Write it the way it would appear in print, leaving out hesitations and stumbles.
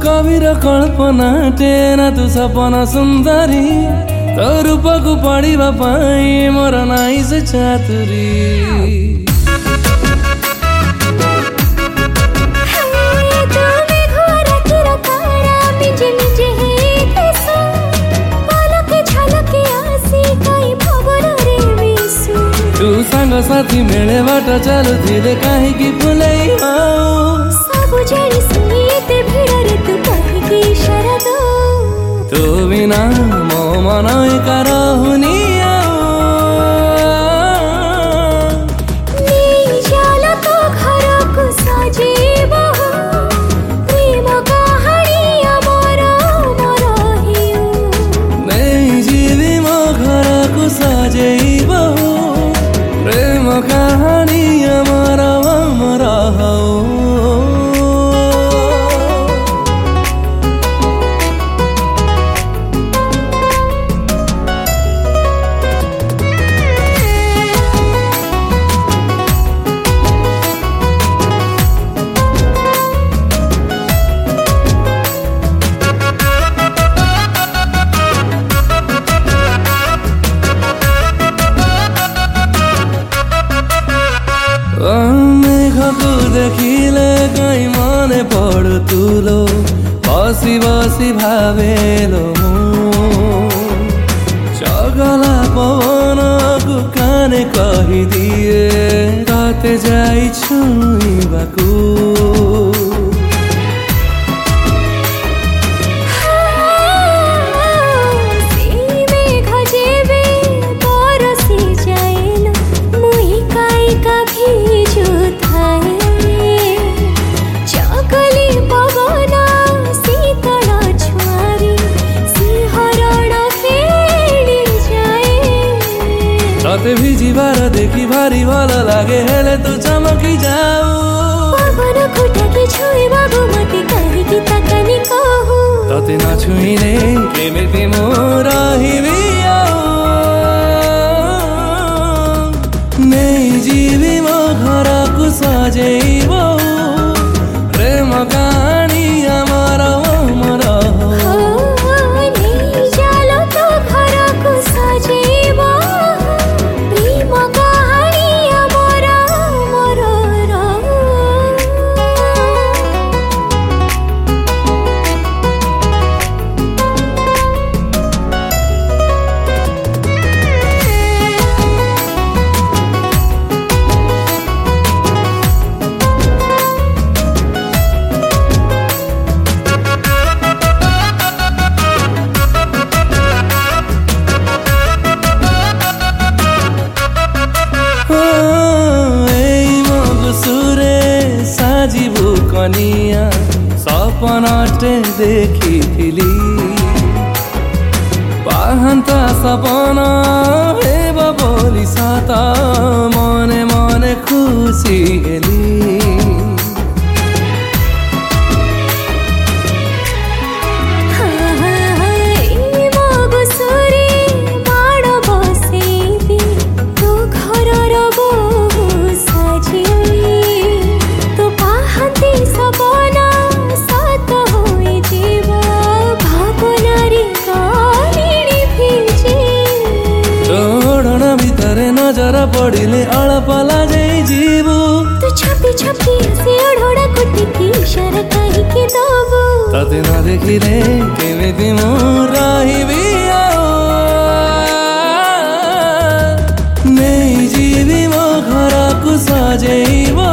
कविर कल्पना टेना तू सपना सुंदरी तो रूप को पढ़ा पाई मोर नाई से चातुरी तू सांग साथी मेले बाट चालू थिले कहीं की फुलाई सब जड़ी सुनीते भिड़रे तू कहीं की इशारा दो तू बिना मो मन कर हुनिया नहीं जाला तो घर को सजेबो प्रेम कहानी अमर अमर हियो नहीं जीवी मो घर को सजेबो प्रेम कहानी अमर अमर हो मेघको देखिले कहीं मने पड़ तुलो बसी बसी भावेलो चगला पवन को काने कही दिए राते जाई छुईबाकू तते भी जीवार देखी भारी भल लागे हेले तू चमकी जाऊ पवन खुटा छुई बाबू मते कही की तकनी कहू तते ना छुईले केमिति मोर हिबी नहीं जीवी मो घर को सजेबो प्रेम कहानी अमर अमर कनिया सपनाटे देखी थिली पाहंता सपना हेब बोली साता मने मने खुशी हेली नजर पड़िले अड़पला जाई जीवू तू छपी छपी से ओढ़ोड़ा कुटी की इशारा कही के दबू तते ना देखिले केमिति मोर रहिबी नहीं जीवी मो घर को सजेबो